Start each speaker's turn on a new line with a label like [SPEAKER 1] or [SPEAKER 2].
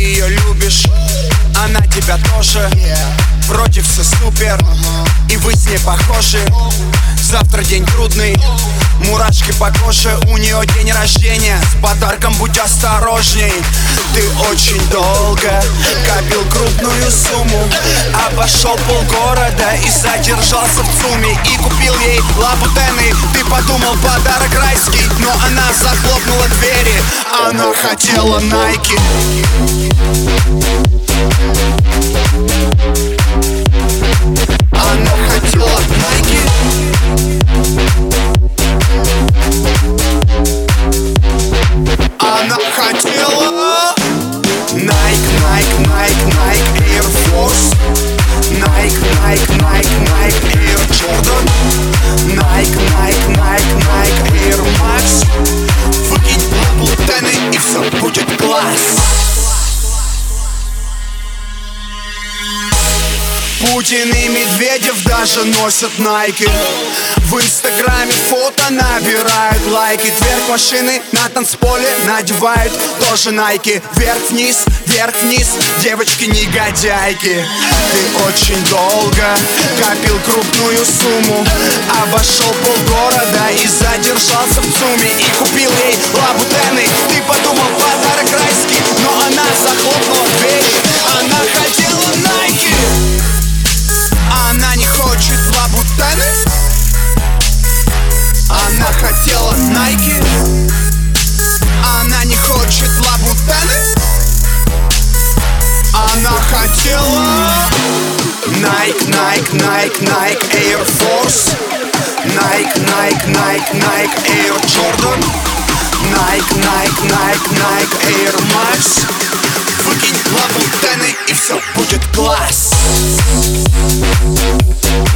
[SPEAKER 1] ее любишь, она тебя тоже. Вроде все супер, и вы с ней похожи. Завтра день трудный, мурашки по коже. У нее день рождения, с подарком будь осторожней. Ты очень долго копил крупную сумму, обошел полгорода и задержался в ЦУМе. И купил ей лабутены, ты подумал подарок райский, но она захлопнула двери, она хотела Найки. Она хотела Найки. Она хотела Nike, Nike, Nike, Nike Air Force, Nike, Nike, Nike, Nike Air Jordan, Nike, Nike, Nike, Nike Air Max. Выкинь лабутены и все будет класс. Путин и Медведев даже носят Найки. В инстаграме фото набирают лайки. Дверь машины на танцполе надевают тоже Найки. Вверх-вниз, вверх-вниз, девочки-негодяйки. Ты очень долго копил крупную сумму, обошел полгорода и задержался в ЦУМе. И купил ей лабутены, ты подумал подарок райский, но она захлопнула дверь, она хотела Найки. Она не хочет лабутены, она хотела Найки. Она не хочет лабутены, она хотела Nike, Nike, Nike, Nike Air Force, Nike, Nike, Nike, Nike Air Jordan, Nike, Nike, Nike, Nike Air Max. Выкинь лабутены и все будет класс.